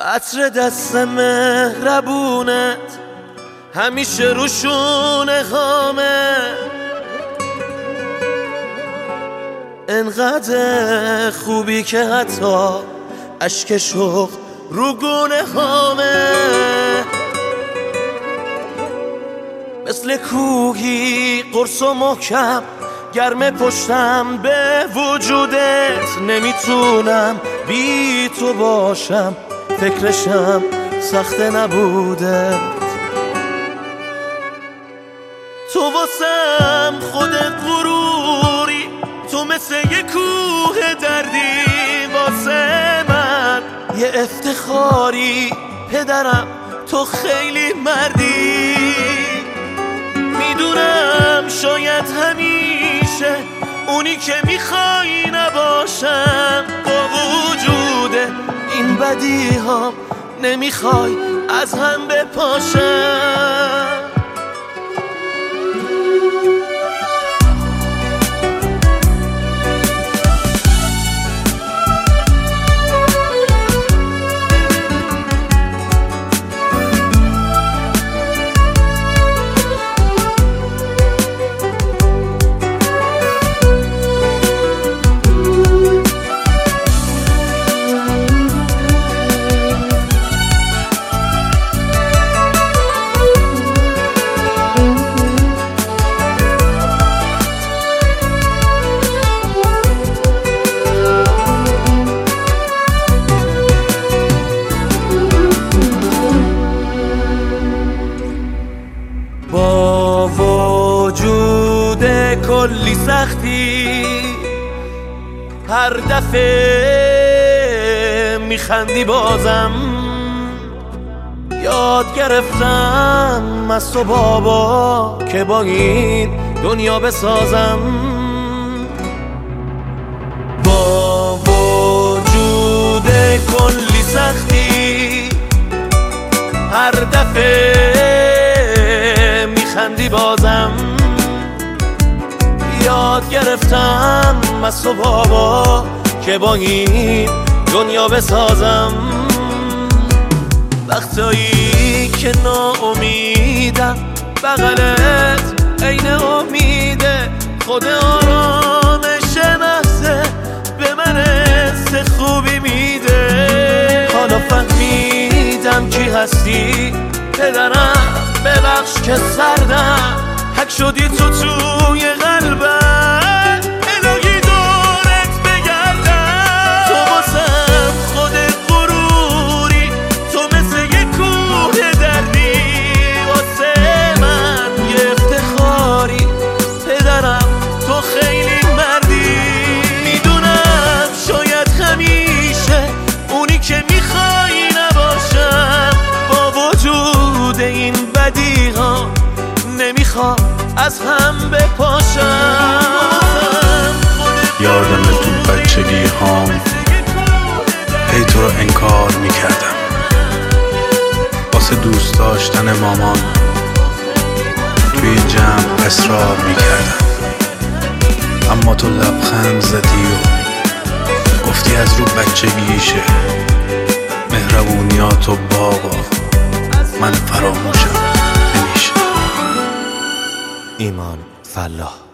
عطر دست مهربونت همیشه روشون هامه، انقدر خوبی که حتی اشک شوق رو گونه هامه، مثل کوهی قرص و محکم گرم پشتم به وجودت، نمیتونم بی تو باشم فکرشم سخت نبودت. تو واسم خودت غروری، تو مثل یه کوه دردی واسه من یه افتخاری، پدرم تو خیلی مردی. میدونم شاید همیشه اونی که میخوای نباشم، با وجود این بدی ها نمیخوای از هم بپاشم. با وجود کلی سختی هر دفعه میخندی بازم، یاد گرفتم از تو بابا که با این دنیا بسازم. با وجود کلی سختی هر دفعه خندی بازم، یاد گرفتم از تو بابا که با این دنیا بسازم. وقتایی که ناامیدم بغلت عین امیده، خود آرامش محضه به من حس خوبی میده. حالا فهمیدم کی هستی پدرم، ببخش که سردم حک شدی تو توی قلبم، الهی دورت بگردم. تو واسم خودت غروری، تو مثل یه کوه دردی واسه من یه افتخاری، پدرم تو خیلی مردی. میدونم شاید همیشه اونی که میخوای نباشم، با وجود این بدی ها نمیخوام از هم بپاشم. یادم تو بچگی هام هی تو رو انکار میکردم، واسه دوست داشتن مامان توی جمع اصرار میکردم، اما تو لبخند زدی و گفتی از رو بچگیشه، مهربونیاتو بابا من فراموشم نمیشه. ایمان فلاح.